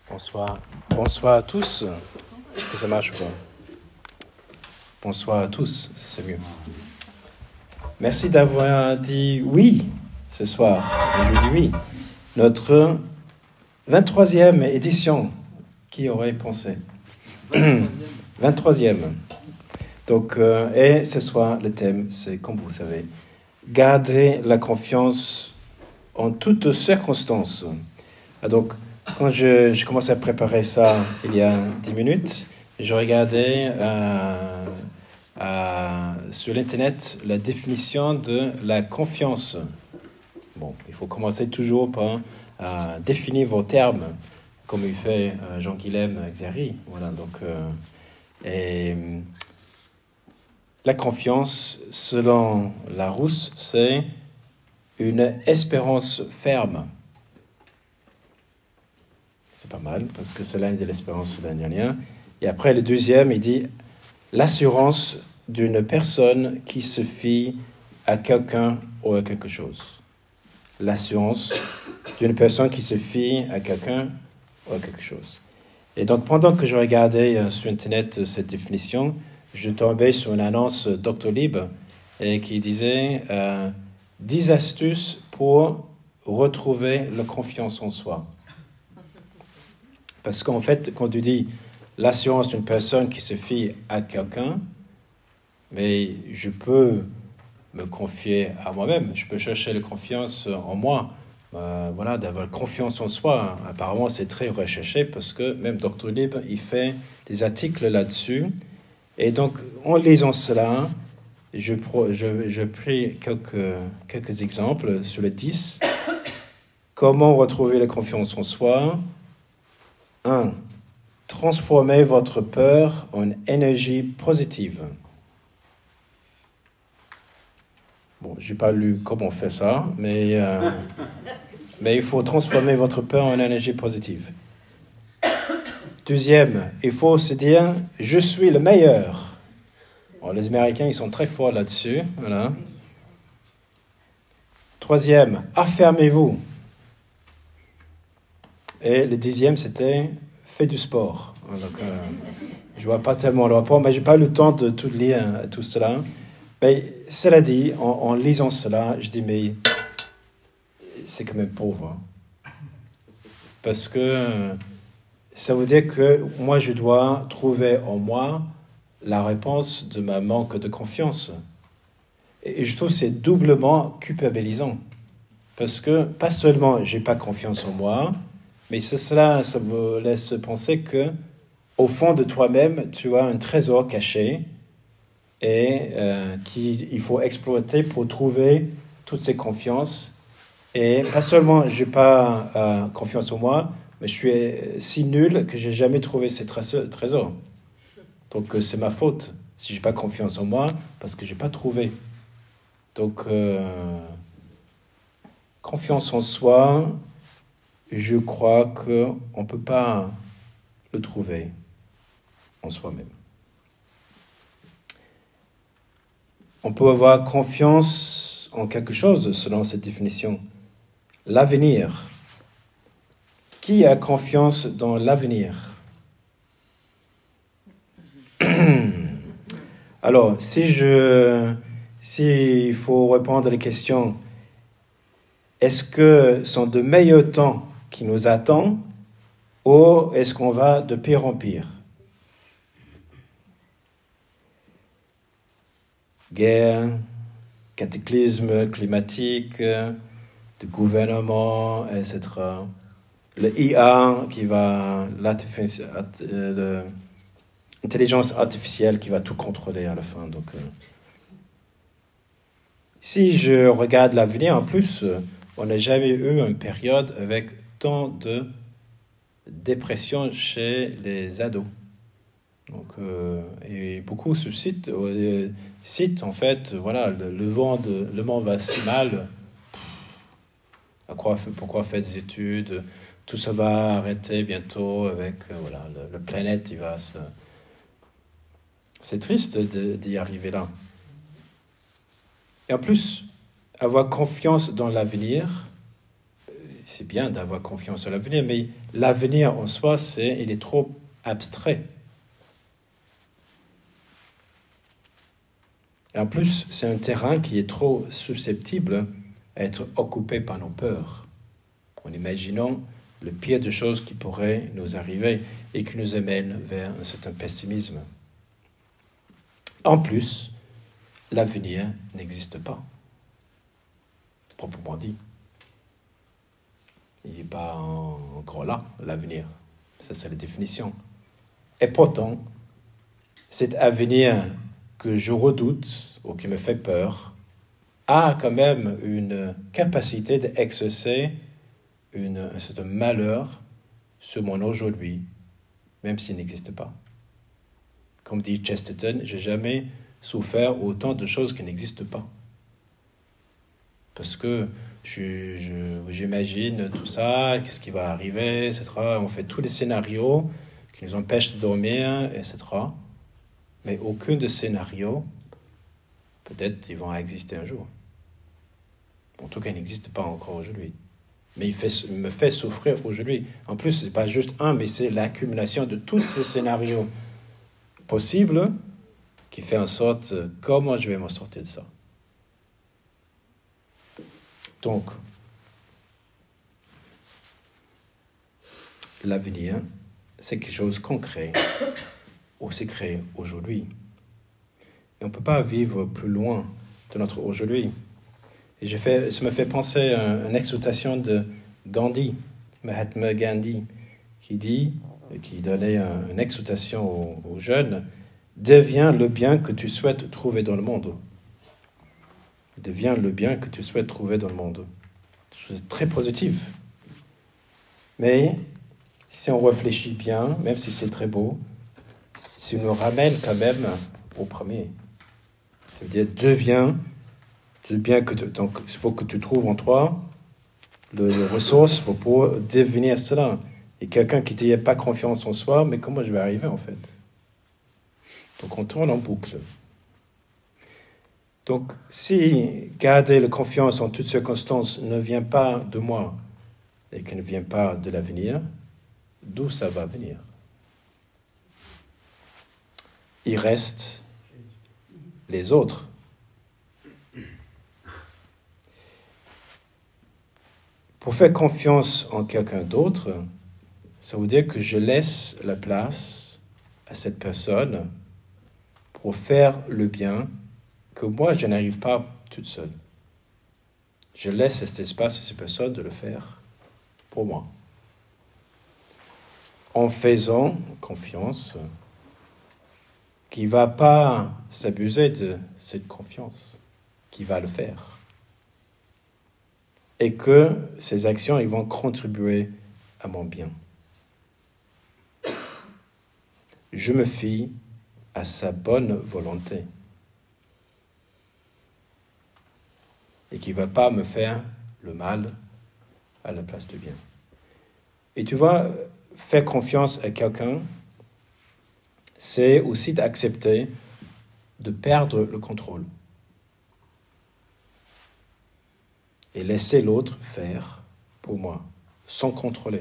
Bonsoir à tous. Est-ce que ça marche ou pas? Bonsoir à tous, c'est mieux. Merci d'avoir dit oui ce soir. On dit oui. Notre 23e édition. Qui aurait pensé? 23e. Donc, et ce soir, le thème, c'est, comme vous savez, garder la confiance en toutes circonstances. Donc, quand je commençais à préparer ça il y a 10 minutes, je regardais sur l'Internet la définition de la confiance. Bon, il faut commencer toujours par définir vos termes, comme il fait Jean-Guilhem Xerri. Voilà, donc, la confiance, selon Larousse, c'est une espérance ferme. C'est pas mal, parce que c'est l'année de l'espérance de l'Indien. Et après, le deuxième, il dit l'assurance d'une personne qui se fie à quelqu'un ou à quelque chose. L'assurance d'une personne qui se fie à quelqu'un ou à quelque chose. Et donc, pendant que je regardais sur Internet cette définition, je tombais sur une annonce Doctolib qui disait 10 astuces pour retrouver la confiance en soi. Parce qu'en fait, quand tu dis l'assurance d'une personne qui se fie à quelqu'un, mais je peux me confier à moi-même, je peux chercher la confiance en moi, voilà, d'avoir confiance en soi. Apparemment, c'est très recherché parce que même Doctolib, il fait des articles là-dessus. Et donc, en lisant cela, je pris quelques exemples sur les 10. Comment retrouver la confiance en soi? 1. Transformez votre peur en énergie positive. Bon, je n'ai pas lu comment on fait ça, mais il faut transformer votre peur en énergie positive. Deuxième, il faut se dire « Je suis le meilleur ». Bon, les Américains, ils sont très forts là-dessus. Voilà. Troisième, affirmez-vous. Et le 10e, c'était « Fais du sport ». Donc, je ne vois pas tellement le rapport, mais je n'ai pas eu le temps de tout lire, tout cela. Mais cela dit, en lisant cela, je dis, mais c'est quand même pauvre. Hein. Parce que ça veut dire que moi, je dois trouver en moi la réponse de ma manque de confiance. Et je trouve que c'est doublement culpabilisant. Parce que, pas seulement, je n'ai pas confiance en moi, mais ça vous laisse penser que, au fond de toi-même, tu as un trésor caché et qu'il faut exploiter pour trouver toutes ces confiances. Et pas seulement je n'ai pas confiance en moi, mais je suis si nul que je n'ai jamais trouvé ces trésors. Donc c'est ma faute si je n'ai pas confiance en moi, parce que je n'ai pas trouvé. Donc confiance en soi, je crois qu'on ne peut pas le trouver en soi-même. On peut avoir confiance en quelque chose selon cette définition. L'avenir. Qui a confiance dans l'avenir? Alors, s'il faut répondre à la question, est-ce que sont de meilleurs temps qui nous attendent ou est-ce qu'on va de pire en pire? Guerre, cataclysme climatique, de gouvernement, etc. Le IA qui va, l'intelligence artificielle qui va tout contrôler à la fin. Donc, si je regarde l'avenir, en plus, on n'a jamais eu une période avec tant de dépression chez les ados. Donc, et beaucoup se citent en fait, voilà, le monde va si mal. Pourquoi faire des études? Tout ça va arrêter bientôt avec, voilà, la planète, il va se... C'est triste d'y arriver là. Et en plus, avoir confiance dans l'avenir, c'est bien d'avoir confiance en l'avenir, mais l'avenir en soi, il est trop abstrait. Et en plus, c'est un terrain qui est trop susceptible à être occupé par nos peurs, en imaginant le pire des choses qui pourraient nous arriver et qui nous amènent vers un certain pessimisme. En plus, l'avenir n'existe pas, proprement dit. Il n'est pas encore là, l'avenir. Ça, c'est la définition. Et pourtant, cet avenir que je redoute ou qui me fait peur a quand même une capacité d'exercer un certain malheur sur mon aujourd'hui, même s'il n'existe pas. Comme dit Chesterton, j'ai jamais souffert autant de choses qui n'existent pas. Parce que j'imagine tout ça, qu'est-ce qui va arriver, etc. On fait tous les scénarios qui nous empêchent de dormir, etc. Mais aucun de ces scénarios, peut-être, ils vont exister un jour. En tout cas, ils n'existent pas encore aujourd'hui. Mais il me fait souffrir aujourd'hui. En plus, ce n'est pas juste un, mais c'est l'accumulation de tous ces scénarios possibles qui fait en sorte comment je vais m'en sortir de ça. Donc, l'avenir, c'est quelque chose qu'on crée, ou c'est créé aujourd'hui. Et on ne peut pas vivre plus loin de notre aujourd'hui. Et ça me fait penser à une exhortation de Gandhi, Mahatma Gandhi, qui donnait une exhortation aux jeunes: deviens le bien que tu souhaites trouver dans le monde. Deviens le bien que tu souhaites trouver dans le monde. C'est très positif. Mais si on réfléchit bien, même si c'est très beau, ça nous ramène quand même au premier. Ça veut dire deviens le bien donc il faut que tu trouves en toi les ressources pour pouvoir devenir cela. Et quelqu'un qui n'a pas confiance en soi, mais comment je vais arriver en fait? Donc on tourne en boucle. Donc si garder la confiance en toutes circonstances ne vient pas de moi et qui ne vient pas de l'avenir, d'où ça va venir? Il reste les autres. Pour faire confiance en quelqu'un d'autre, ça veut dire que je laisse la place à cette personne pour faire le bien que moi, je n'arrive pas toute seule. Je laisse cet espace à cette personne de le faire pour moi. En faisant confiance, qui ne va pas s'abuser de cette confiance, qui va le faire. Et que ces actions, ils vont contribuer à mon bien. Je me fie à sa bonne volonté. Et qui ne va pas me faire le mal à la place du bien. Et tu vois, faire confiance à quelqu'un, c'est aussi d'accepter de perdre le contrôle. Et laisser l'autre faire pour moi, sans contrôler.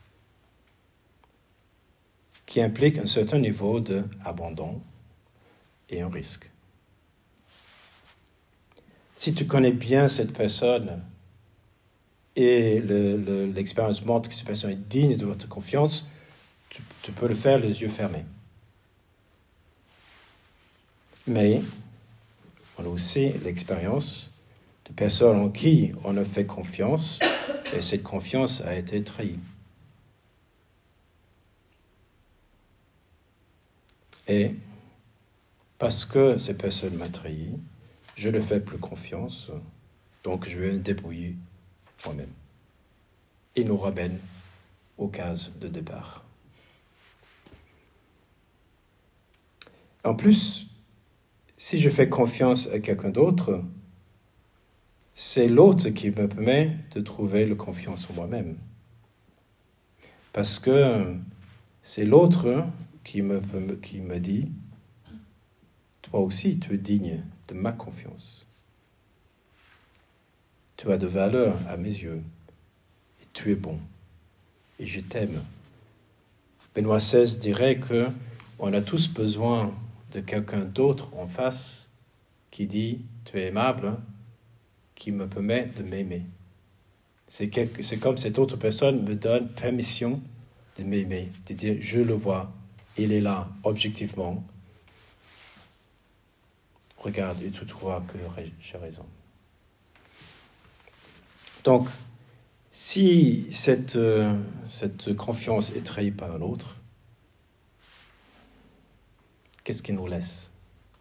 Qui implique un certain niveau d'abandon et un risque. Si tu connais bien cette personne et l'expérience montre que cette personne est digne de votre confiance, tu peux le faire les yeux fermés. Mais on a aussi l'expérience de personnes en qui on a fait confiance et cette confiance a été trahie. Et parce que cette personne m'a trahi, je ne fais plus confiance, donc je vais me débrouiller moi-même. Il nous ramène aux cases de départ. En plus, si je fais confiance à quelqu'un d'autre, c'est l'autre qui me permet de trouver la confiance en moi-même. Parce que c'est l'autre qui me dit, toi aussi, tu es digne de ma confiance. Tu as de valeur à mes yeux. Et tu es bon et je t'aime. Benoît XVI dirait qu'on a tous besoin de quelqu'un d'autre en face qui dit « tu es aimable », qui me permet de m'aimer. C'est comme cette autre personne me donne permission de m'aimer, de dire « je le vois, il est là, objectivement. Regarde, et tu trouveras que j'ai raison. » Donc, si cette confiance est trahie par un autre, qu'est-ce qui nous laisse ?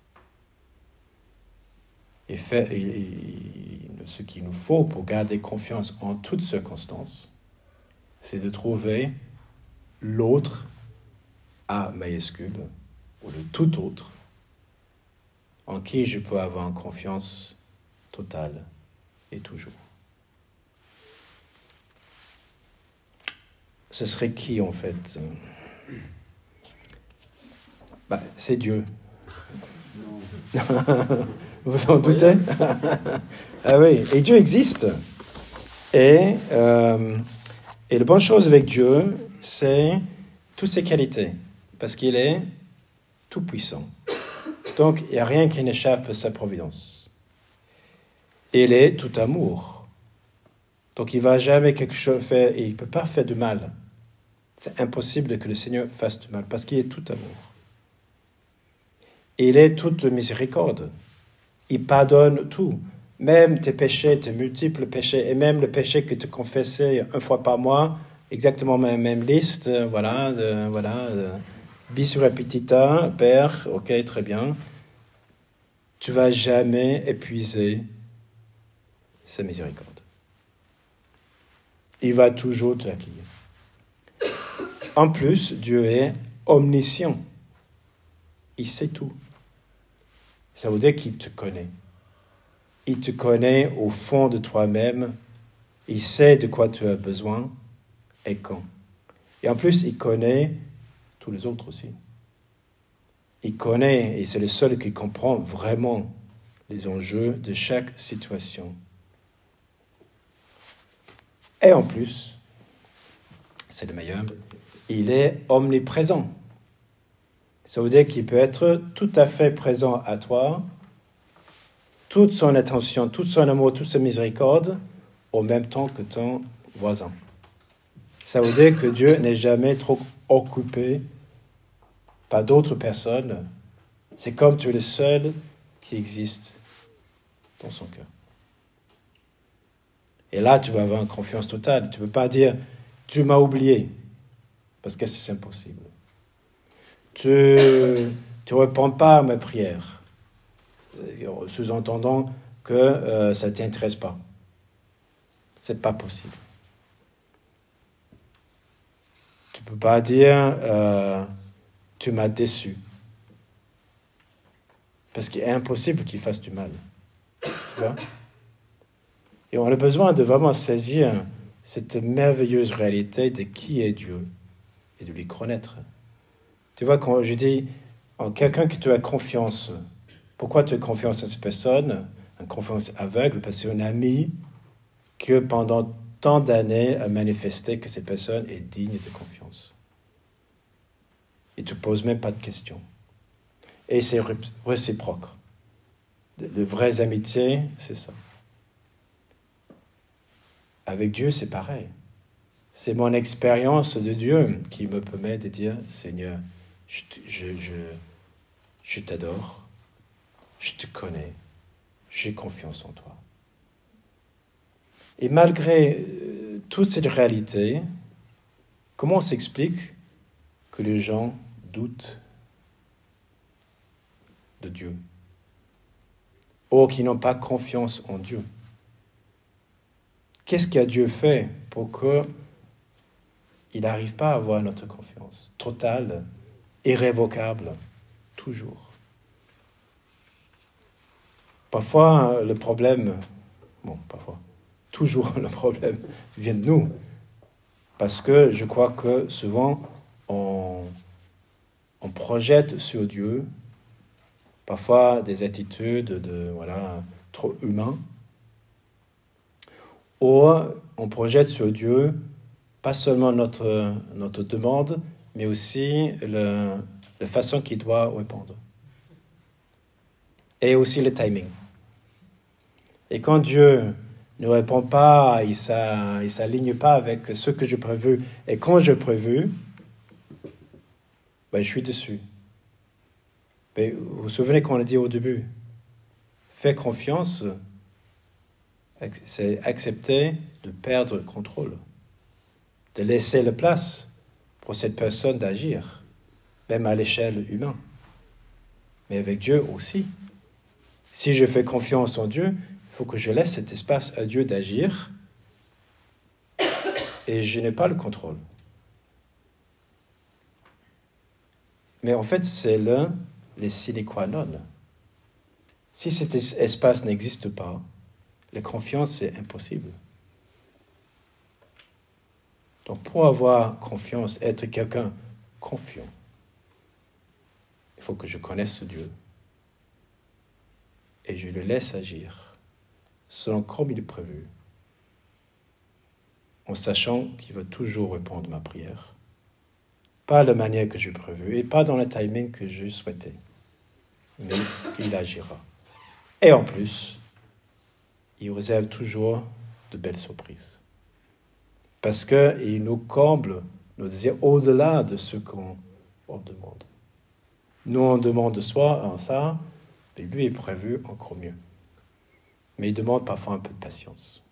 Et ce qu'il nous faut pour garder confiance en toutes circonstances, c'est de trouver l'autre A majuscule, ou le tout autre, en qui je peux avoir une confiance totale et toujours. Ce serait qui, en fait ? C'est Dieu. Vous en doutez ? Ah oui, et Dieu existe. Et la bonne chose avec Dieu, c'est toutes ses qualités, parce qu'il est tout-puissant. Donc, il n'y a rien qui n'échappe à sa providence. Il est tout amour. Donc, il ne va jamais quelque chose faire, et il ne peut pas faire du mal. C'est impossible que le Seigneur fasse du mal, parce qu'il est tout amour. Il est toute miséricorde. Il pardonne tout. Même tes péchés, tes multiples péchés, et même le péché que tu confessais 1 fois par mois, exactement la même liste, bis repetita, Père, ok, très bien. Tu ne vas jamais épuiser sa miséricorde. Il va toujours te accueillir. En plus, Dieu est omniscient. Il sait tout. Ça veut dire qu'il te connaît. Il te connaît au fond de toi-même. Il sait de quoi tu as besoin et quand. Et en plus, il connaît tous les autres aussi. Il connaît, et c'est le seul qui comprend vraiment les enjeux de chaque situation. Et en plus, c'est le meilleur, il est omniprésent. Ça veut dire qu'il peut être tout à fait présent à toi, toute son attention, tout son amour, toute sa miséricorde, au même temps que ton voisin. Ça veut dire que Dieu n'est jamais trop occupé par d'autres personnes. C'est comme tu es le seul qui existe dans son cœur. Et là, tu vas avoir une confiance totale. Tu ne peux pas dire « tu m'as oublié », parce que c'est impossible. Tu ne réponds pas à ma prière, sous-entendant que ça ne t'intéresse pas. Ce n'est pas possible. Tu ne peux pas dire tu m'as déçu. Parce qu'il est impossible qu'il fasse du mal. Tu vois ? Et on a besoin de vraiment saisir cette merveilleuse réalité de qui est Dieu et de lui connaître. Tu vois, quand je dis en quelqu'un que tu as confiance, pourquoi tu as confiance en cette personne ? Une confiance aveugle, parce que c'est un ami que pendant tant d'années a manifesté que cette personne est digne de confiance. Et tu ne poses même pas de questions. Et c'est réciproque. Les vraies amitiés, c'est ça. Avec Dieu, c'est pareil. C'est mon expérience de Dieu qui me permet de dire, Seigneur, je t'adore, je te connais, j'ai confiance en toi. Et malgré toute cette réalité, comment on s'explique que les gens doutent de Dieu, ou qui n'ont pas confiance en Dieu? Qu'est-ce qu'a Dieu fait pour qu'il n'arrive pas à avoir notre confiance totale, irrévocable, toujours? Parfois, le problème, toujours le problème vient de nous. Parce que je crois que souvent, on projette sur Dieu parfois des attitudes trop humaines. Ou on projette sur Dieu pas seulement notre demande, mais aussi la façon qu'il doit répondre. Et aussi le timing. Et quand Dieu ne répond pas, il ne s'aligne pas avec ce que j'ai prévu, et quand j'ai prévu, je suis dessus. Mais vous vous souvenez qu'on a dit au début, faire confiance, c'est accepter de perdre le contrôle, de laisser la place pour cette personne d'agir, même à l'échelle humaine. Mais avec Dieu aussi. Si je fais confiance en Dieu, il faut que je laisse cet espace à Dieu d'agir et je n'ai pas le contrôle. Mais en fait, c'est l'un des sine qua non. Si cet espace n'existe pas, la confiance, c'est impossible. Donc, pour avoir confiance, être quelqu'un confiant, il faut que je connaisse Dieu et je le laisse agir selon comme il est prévu, en sachant qu'il va toujours répondre à ma prière. Pas de la manière que j'ai prévue et pas dans le timing que je souhaitais. Mais il agira. Et en plus, il réserve toujours de belles surprises. Parce qu'il nous comble nos désirs au-delà de ce qu'on demande. Nous, on demande de soi en ça, mais lui est prévu encore mieux. Mais il demande parfois un peu de patience.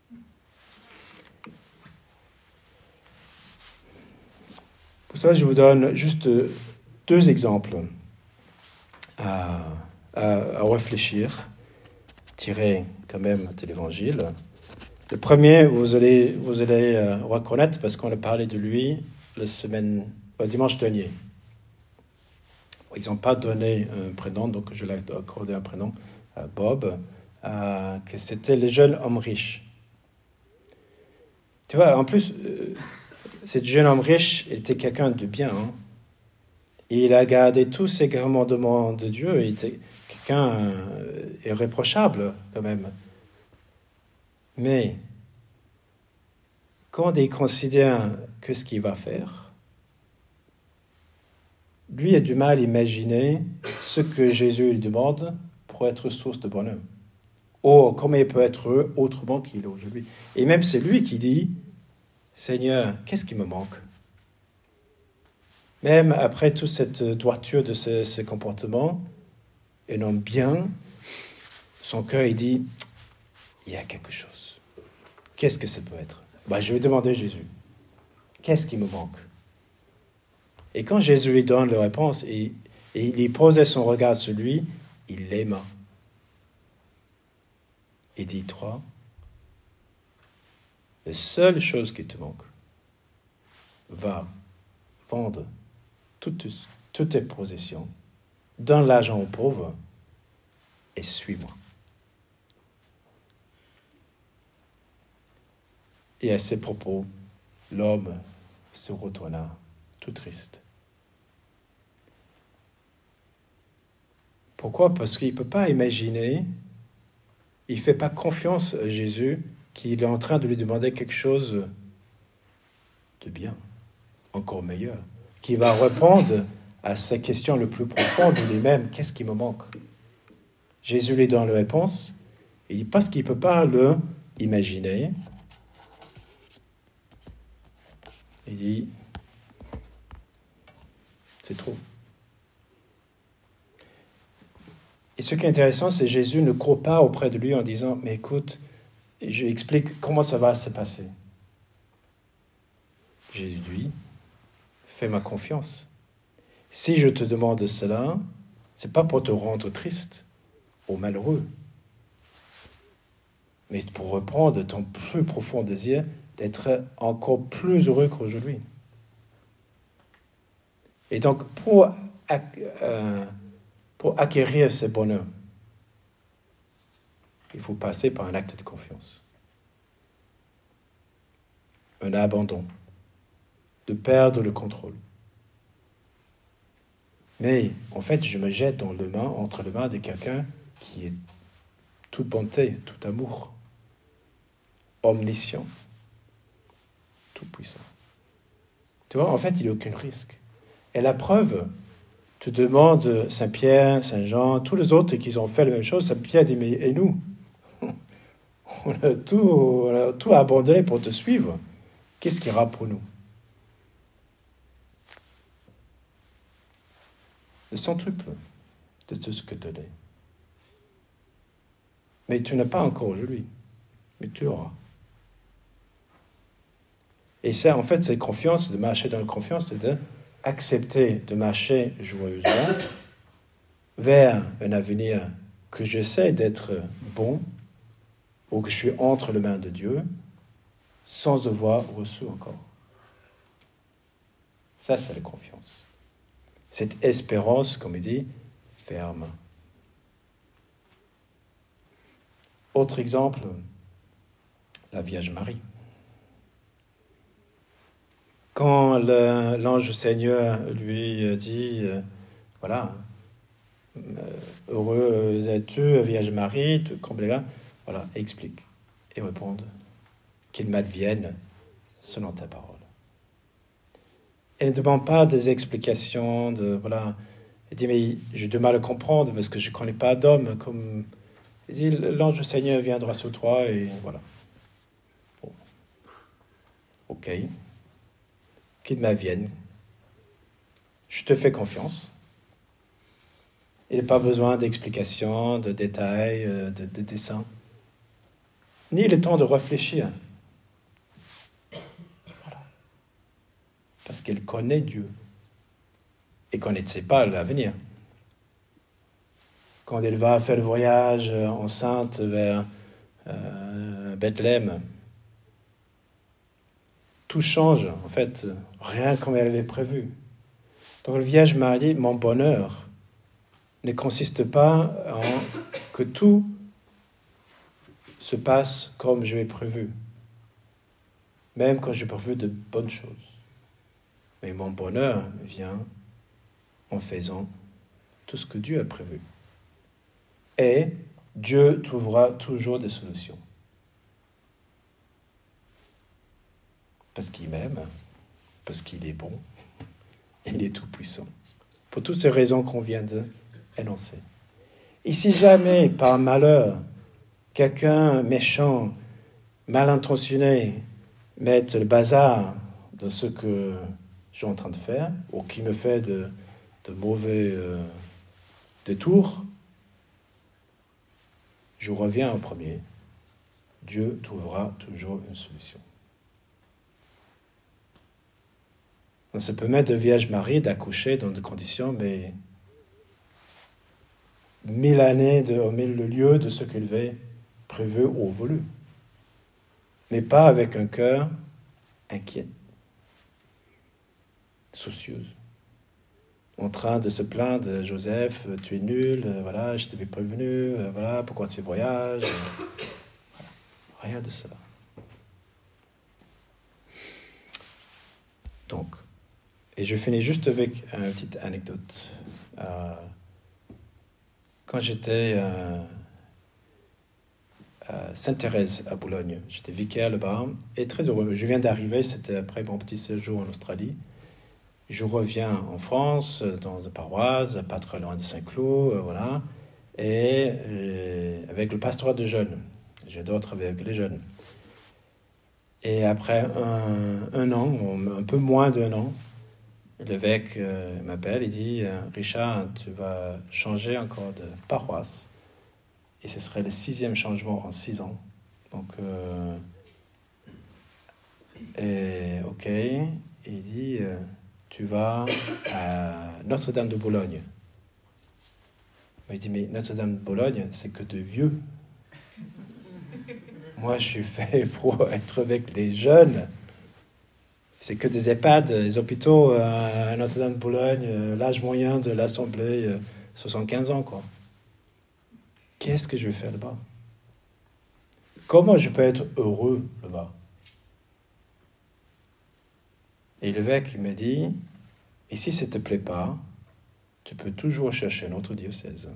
Pour ça, je vous donne juste 2 exemples à réfléchir, tirés quand même de l'Évangile. Le premier, vous allez reconnaître parce qu'on a parlé de lui le dimanche dernier. Ils n'ont pas donné un prénom, donc je l'ai accordé un prénom à Bob, que c'était le jeune homme riche. Tu vois, en plus, ce jeune homme riche était quelqu'un de bien. Hein. Et il a gardé tous ses commandements de Dieu. Il était quelqu'un irréprochable, quand même. Mais, quand il considère que ce qu'il va faire, lui a du mal à imaginer ce que Jésus lui demande pour être source de bonheur. Oh, comment il peut être heureux autrement qu'il est aujourd'hui. Et même c'est lui qui dit, Seigneur, qu'est-ce qui me manque? Même après toute cette droiture de ce comportement, un homme bien, son cœur, il dit, il y a quelque chose. Qu'est-ce que ça peut être? Je vais demander à Jésus, qu'est-ce qui me manque? Et quand Jésus lui donne la réponse, et il posait son regard sur lui, il l'aima. Il dit, toi, la seule chose qui te manque, va vendre toutes tes possessions, donne l'argent aux pauvres et suis-moi. Et à ces propos, l'homme se retourna tout triste. Pourquoi? Parce qu'il ne peut pas imaginer, il ne fait pas confiance à Jésus qu'il est en train de lui demander quelque chose de bien, encore meilleur, qui va répondre à sa question le plus profonde de lui-même, qu'est-ce qui me manque? Jésus lui donne la réponse, et parce qu'il ne peut pas le imaginer, il dit, c'est trop. Et ce qui est intéressant, c'est que Jésus ne court pas auprès de lui en disant, mais écoute, je explique comment ça va se passer. Jésus dit, fais-moi confiance. Si je te demande cela, c'est pas pour te rendre triste ou malheureux, mais pour reprendre ton plus profond désir d'être encore plus heureux qu'aujourd'hui. Et donc, pour acquérir ce bonheur, il faut passer par un acte de confiance. Un abandon. De perdre le contrôle. Mais, en fait, je me jette entre les mains de quelqu'un qui est toute bonté, tout amour, omniscient, tout-puissant. Tu vois, en fait, il n'y a aucun risque. Et la preuve, tu demandes Saint-Pierre, Saint-Jean, tous les autres qui ont fait la même chose, Saint-Pierre dit, mais et nous? On a tout abandonné pour te suivre. Qu'est-ce qu'il y aura pour nous? Le centuple de tout ce que tu as. Mais tu n'as pas encore aujourd'hui. Mais tu auras. Et ça, en fait, c'est confiance, de marcher dans la confiance, c'est d'accepter de marcher joyeusement vers un avenir que je sais d'être bon, ou que je suis entre les mains de Dieu, sans devoir reçu encore. Ça, c'est la confiance. Cette espérance, comme il dit, ferme. Autre exemple, la Vierge Marie. Quand l'ange Seigneur lui dit, voilà, heureuse es-tu, Vierge Marie, voilà, explique et réponde qu'il m'advienne selon ta parole. Elle ne demande pas des explications, voilà. Elle dit, mais j'ai du mal à comprendre parce que je ne connais pas d'homme. Comme elle dit, l'ange Seigneur viendra sur toi et voilà. Bon. Ok. Qu'il m'advienne. Je te fais confiance. Il n'y a pas besoin d'explications, de détails, de dessins. Ni le temps de réfléchir. Voilà. Parce qu'elle connaît Dieu. Et qu'on ne sait pas l'avenir. Quand elle va faire le voyage enceinte vers Bethléem, tout change, en fait, rien comme elle avait prévu. Donc le Vierge Marie dit, mon bonheur ne consiste pas en que tout se passe comme je l'ai prévu, même quand j'ai prévu de bonnes choses. Mais mon bonheur vient en faisant tout ce que Dieu a prévu. Et Dieu trouvera toujours des solutions. Parce qu'il m'aime, parce qu'il est bon, il est tout-puissant. Pour toutes ces raisons qu'on vient d'énoncer. Et si jamais, par malheur, quelqu'un méchant, mal intentionné, met le bazar de ce que je suis en train de faire, ou qui me fait de mauvais détours, je reviens au premier. Dieu trouvera toujours une solution. On se permet de Vierge Marie d'accoucher dans des conditions, mais 1000 années, 1000 lieues de ce qu'elle avait prévu ou voulu. Mais pas avec un cœur inquiet, soucieuse, en train de se plaindre, Joseph, tu es nul, voilà, je t'avais prévenu, voilà, pourquoi ces voyages, rien de ça. Donc, et je finis juste avec une petite anecdote. Quand j'étais à Sainte-Thérèse, à Boulogne, j'étais vicaire là-bas, et très heureux. Je viens d'arriver, c'était après mon petit séjour en Australie. Je reviens en France, dans une paroisse, pas très loin de Saint-Cloud, voilà, et avec le pastorat de jeunes. J'adore travailler avec les jeunes. Et après un an, un peu moins d'un an, l'évêque m'appelle et dit « Richard, tu vas changer encore de paroisse. » Et ce serait le 6e changement en 6 ans. Donc, ok, et il dit tu vas à Notre-Dame de Bologne. Je dis, mais Notre-Dame de Bologne, c'est que de vieux. Moi, je suis fait pour être avec les jeunes. C'est que des EHPAD, les hôpitaux à Notre-Dame de Bologne, l'âge moyen de l'Assemblée, 75 ans, quoi. Qu'est-ce que je vais faire là-bas? Comment je peux être heureux là-bas? Et l'évêque m'a dit, et si ça ne te plaît pas, tu peux toujours chercher un autre diocèse.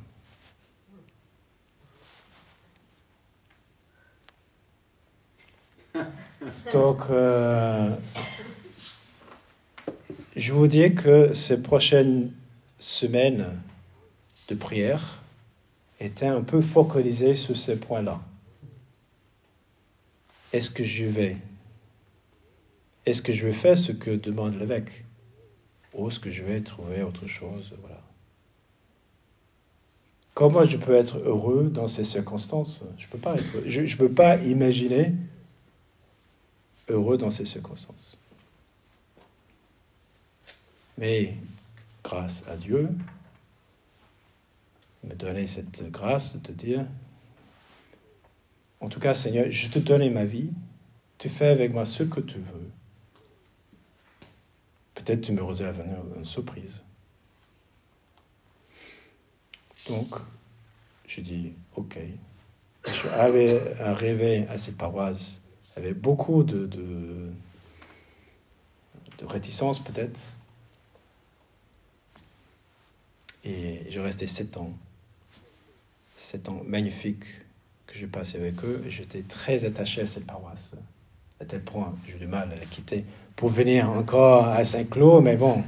Donc, je vous dis que ces prochaines semaines de prière étaient un peu focalisées sur ces points-là. Est-ce que je vais faire ce que demande l'évêque? Ou est-ce que je vais trouver autre chose? Voilà. Comment je peux être heureux dans ces circonstances? Je ne peux pas imaginer heureux dans ces circonstances. Mais grâce à Dieu, il m'a donné cette grâce de te dire, en tout cas, Seigneur, je te donne ma vie, tu fais avec moi ce que tu veux. Peut-être tu me réserves une surprise. Donc, je dis, ok. Je suis arrivé à cette paroisse avec beaucoup de réticence peut-être. Et je restais 7 ans. 7 ans magnifiques que j'ai passé avec eux. Et j'étais très attaché à cette paroisse. À tel point, j'ai eu du mal à la quitter pour venir encore à Saint-Cloud, mais bon.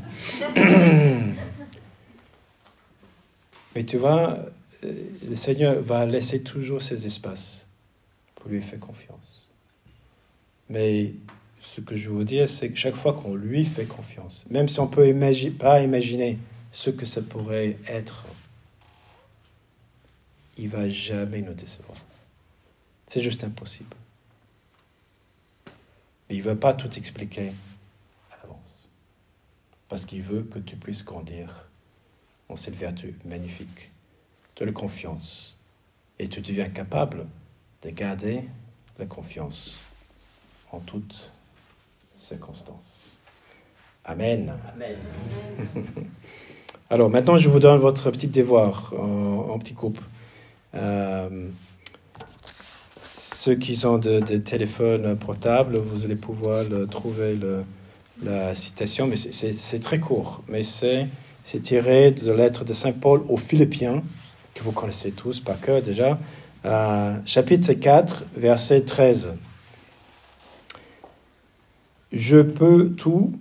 Mais tu vois, le Seigneur va laisser toujours ses espaces pour lui faire confiance. Mais ce que je veux vous dire, c'est que chaque fois qu'on lui fait confiance, même si on ne peut pas imaginer ce que ça pourrait être, il ne va jamais nous décevoir. C'est juste impossible. Mais il ne veut pas tout expliquer à l'avance. Parce qu'il veut que tu puisses grandir en cette vertu magnifique de la confiance. Et tu deviens capable de garder la confiance en toutes circonstances. Amen. Amen. Alors maintenant, je vous donne votre petit devoir en petit groupe. Ceux qui ont des téléphones portables, vous allez pouvoir trouver la citation, mais c'est très court. Mais c'est tiré de la lettre de Saint Paul aux Philippiens, que vous connaissez tous par cœur déjà, chapitre 4, verset 13. Je peux tout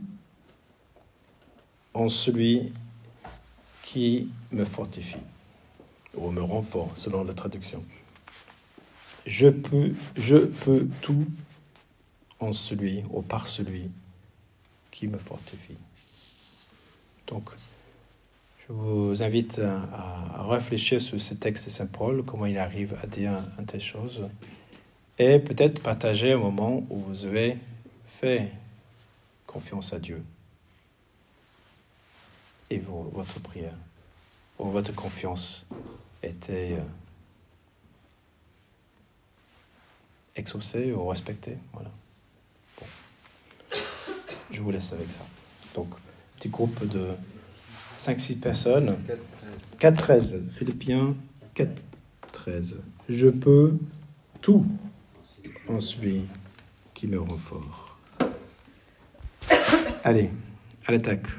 en celui qui me fortifie, ou me rend fort, selon la traduction. Je peux tout en celui, ou par celui qui me fortifie. Donc, je vous invite à réfléchir sur ce texte de Saint Paul, comment il arrive à dire une telle chose, et peut-être partager un moment où vous avez fait confiance à Dieu et votre prière, où votre confiance était exaucée ou respectée. Voilà. Bon. Je vous laisse avec ça. Donc, petit groupe de 5-6 personnes. 4-13. Philippiens 4-13. Je peux tout en celui qui me rend fort. Allez, à l'attaque.